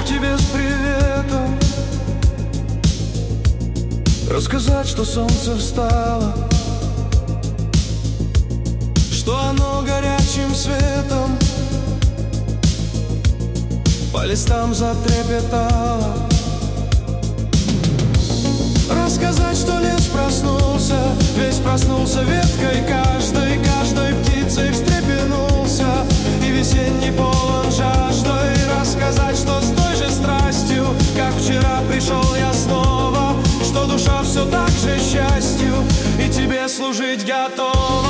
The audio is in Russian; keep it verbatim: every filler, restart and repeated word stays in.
тебе с приветом, рассказать, что солнце встало, что оно горячим светом по листам затрепетало. Рассказать, что лес проснулся, весь проснулся веткой, каждой, каждой птицей встрепенулся, и весенний полон жаждой. Рассказать, что с той же страстью, как вчера, пришел я снова, что душа все так же счастью и тебе служить готова.